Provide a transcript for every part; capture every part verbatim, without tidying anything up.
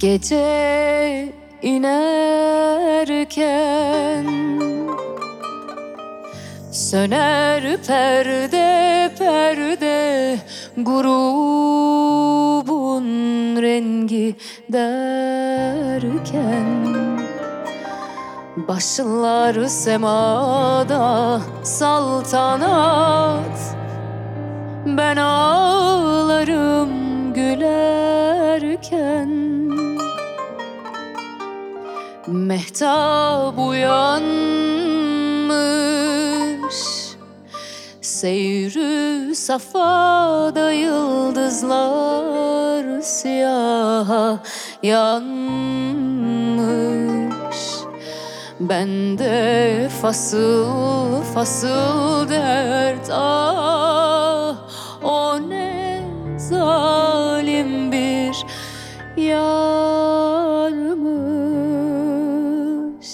Gece inerken söner perde perde grubun rengi derken başlar semada saltanat. Ben ağlarım gülerken, mehtap uyanmış, seyrü safada yıldızlar siyaha yanmış. Bende fasıl fasıl dert, ah o ne zalim bir yarmış.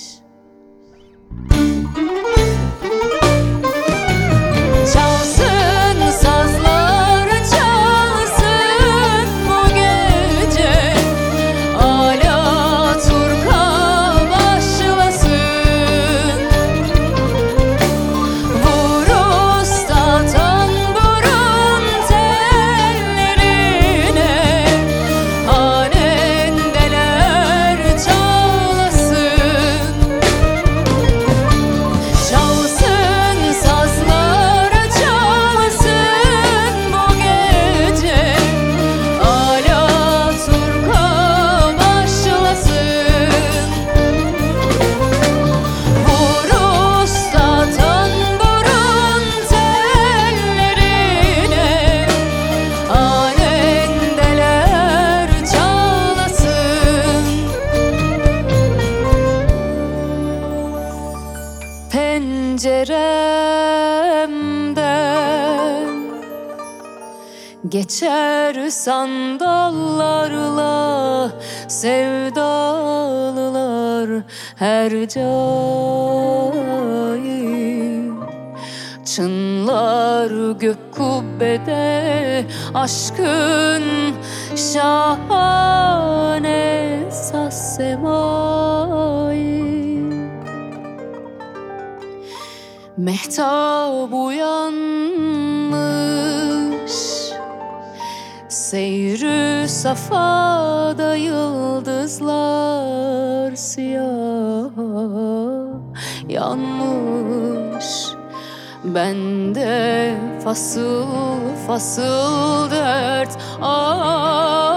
Çalsın sazlar, çalsın bu gece, ala turka başlasın. Vur usta tamburun tellerine, hanendeler çalasın. Çalsın sazlar, çalsın bu gece, ala turka başlasın. Vur usta tamburun tellerine, hanendeler çalasın. Penceremden geçer sandallarla sevdalılar her cahil. Çınlar gök kubbede aşkın şahane saz semai. Mehtap uyanmış, seyrü safada yıldızlar siyah yanmış. Bende fasıl fasıl dert, ah